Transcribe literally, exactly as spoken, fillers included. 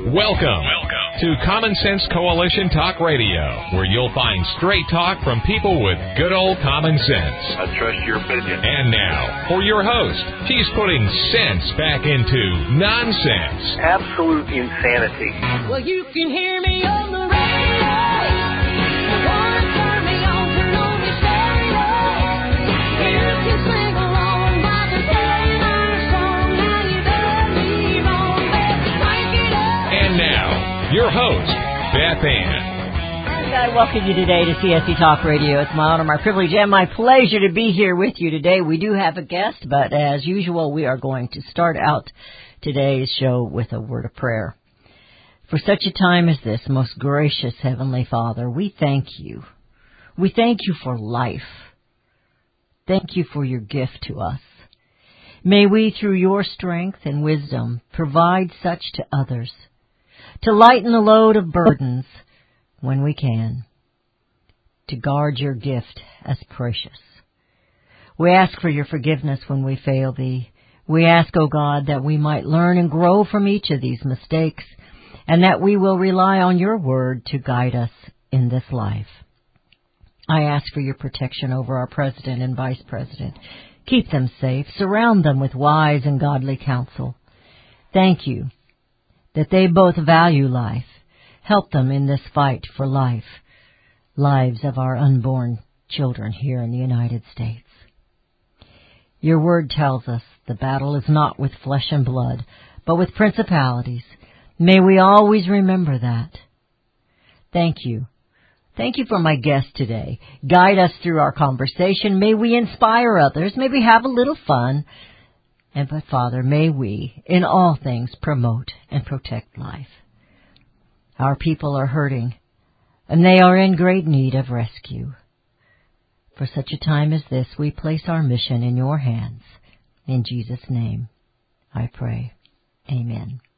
Welcome, Welcome to Common Sense Coalition Talk Radio, where you'll find straight talk from people with good old common sense. I trust your opinion. And now, for your host, he's putting sense back into nonsense. Absolute insanity. Well, you can hear me on the radio. You want to turn me on, turn on me stereo. You can sing along while they're playing our song. Now you done me wrong, baby, crank it up. And now, your host, Beth Ann. And I welcome you today to C S C Talk Radio. It's my honor, my privilege, and my pleasure to be here with you today. We do have a guest, but as usual, we are going to start out today's show with a word of prayer. For such a time as this, most gracious Heavenly Father, we thank you. We thank you for life. Thank you for your gift to us. May we, through your strength and wisdom, provide such to others, to lighten the load of burdens when we can, to guard your gift as precious. We ask for your forgiveness when we fail thee. We ask, O God, that we might learn and grow from each of these mistakes, and that we will rely on your word to guide us in this life. I ask for your protection over our president and vice president. Keep them safe. Surround them with wise and godly counsel. Thank you that they both value life. Help them in this fight for life, lives of our unborn children here in the United States. Your word tells us the battle is not with flesh and blood, but with principalities. May we always remember that. Thank you. Thank you for my guest today. Guide us through our conversation. May we inspire others. May we have a little fun. And but Father, may we, in all things, promote and protect life. Our people are hurting, and they are in great need of rescue. For such a time as this, we place our mission in your hands. In Jesus' name, I pray. Amen.